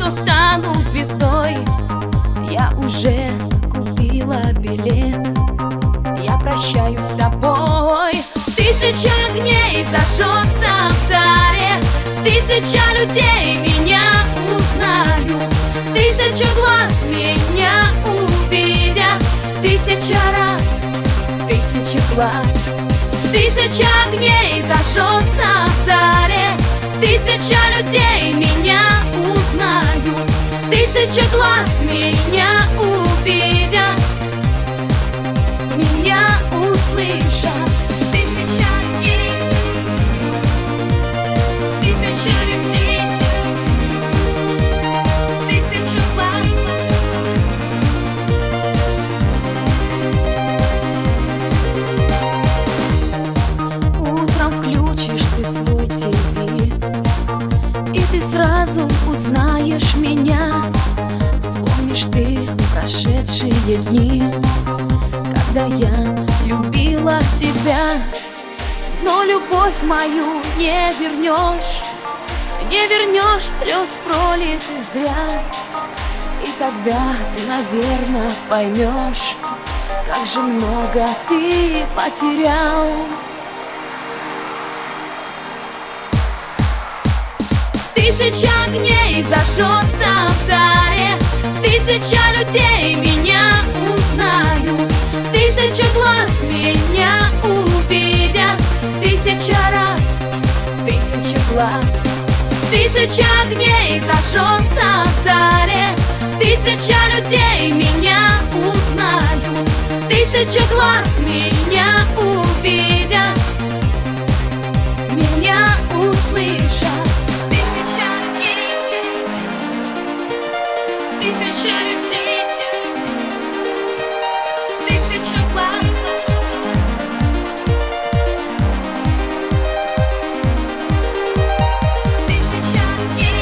что стану звездой. Я уже купила билет, я прощаюсь с тобой. Тысяча огней зажжется в заре, тысяча людей меня узнают, тысяча глаз меня увидят, тысяча раз, тысяча глаз. Тысяча огней зажжется в заре, тысяча людей меня узнают, тысяча глаз меня увидят, меня услышат. Тысяча огней, тысяча людей, тысяча глаз. Утром включишь ты свой ТВ, и ты сразу узнаешь меня. Вспомнишь ты прошедшие дни, когда я любила тебя. Но любовь мою не вернешь, не вернешь слез пролитых зря. И тогда ты, наверное, поймешь, как же много ты потерял. Тысяча огней зажжется в заре, тысяча людей меня узнают, тысяча глаз меня увидят, тысяча раз, тысяча глаз. Тысяча огней зажжется в заре, тысяча людей меня узнают, тысяча глаз меня увидят, меня услышат. Тысяча людей, тысяча глаз. Тысяча огней.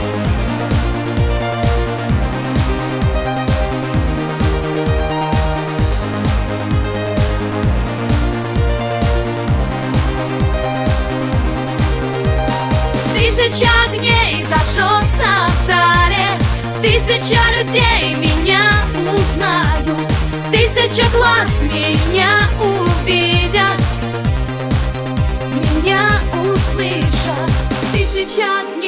Тысяча огней зажжется в заре, тысяча людей меня узнают, тысяча глаз меня увидят, меня услышат. Тысяча